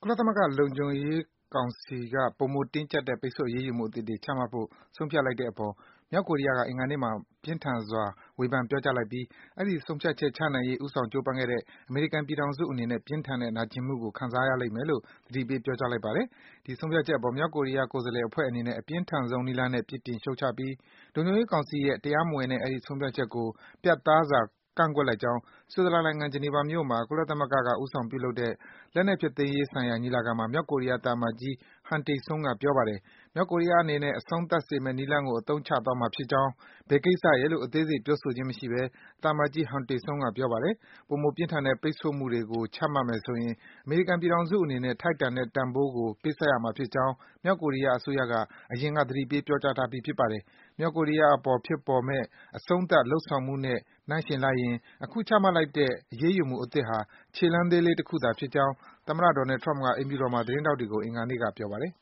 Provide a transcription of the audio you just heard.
ကုလသမဂ္ဂလုံခြုံရေးကောင်စီက ပိုမိုတင်းကျပ်တဲ့ ပိတ်ဆို့အရေးယူမှုအသစ်တွေ ချမှတ်ဖို့ ဆုံးဖြတ်လိုက်တဲ့အပေါ် မြောက်ကိုရီးယားက အင်္ဂါနေ့မှာ ပြင်းထန်စွာ ဝေဖန်ပြောကြားလိုက်ပြီး အဲဒီ ဆုံးဖြတ်ချက် ချနိုင်ရေး ဦးဆောင်ကြိုးပမ်းခဲ့တဲ့ အမေရိကန်ပြည်ထောင်စုအနေနဲ့ ပြင်းထန်တဲ့ နာကျင်မှုကို ခံစားရလိမ့်မယ်လို့ သတိပေး ပြောကြားလိုက်ပါတယ်။ ဒီဆုံးဖြတ်ချက်အပေါ် မြောက်ကိုရီးယား ကိုယ်စားလှယ်အဖွဲ့အနေနဲ့ အပြင်းထန်ဆုံးနည်းလမ်းနဲ့ ပြစ်တင် ရှုတ်ချပြီး လုံခြုံရေးကောင်စီရဲ့ တရားမဝင်တဲ့ အဲဒီ ဆုံးဖြတ်ချက်ကို ပြတ်သားစွာ ကန့်ကွက်လိုက်ကြောင်း ဆွစ်ဇာလန်နိုင်ငံ၊ ဂျနီဗာမြို့မှာ ကုလသမဂ္ဂက ဦးဆောင်ပြုလုပ်တဲ့ လက်နက်ဖျက်သိမ်းရေးဆိုင်ရာ ညီလာခံမှာ မြောက်ကိုရီးယား သံအမတ်ကြီး Han Tae-sung က ပြောပါတယ်။ မြောက်ကိုရီးယားအနေနဲ့ အဆုံးသတ်စေမယ့် နည်းလမ်းကို အသုံးချသွားမှာဖြစ်ကြောင်း၊ ဘယ်ကိစ္စရယ်လို့ အသေးစိတ် ပြောဆိုခြင်းမရှိဘဲ သံအမတ်ကြီး Han Tae-sung က ပြောပါတယ်။ ပိုမိုပြင်းထန်တဲ့ ပိတ်ဆို့မှုတွေကို ချမှတ်မယ်ဆိုရင် အမေရိကန်ပြည်ထောင်စုအနေနဲ့ ထိုက်တန်တဲ့ တန်ဖိုးကို ပေးဆပ်ရမှာဖြစ်ကြောင်း မြောက်ကိုရီးယားအစိုးရက အရင်က သတိပေး ပြောကြားထားပြီး ဖြစ်ပါတယ်။ မြောက်ကိုရီးယားအပေါ် ဖြစ်ပေါ်မယ့် အဆုံးသတ် လုပ်ဆောင်မှုနဲ့ နှိုင်းယှဉ်လိုက်ရင် အခု ချမှတ်လိုက်တဲ့ အရေးယူမှုအသစ်ဟာ ခြေလှမ်းသေးလေးတခုသာဖြစ်ကြောင်း သမ္မတ Donald Trump က အိမ်ဖြူတော်မှာ သတင်းထောက်တွေကို အင်္ဂါနေ့က ပြောပါတယ်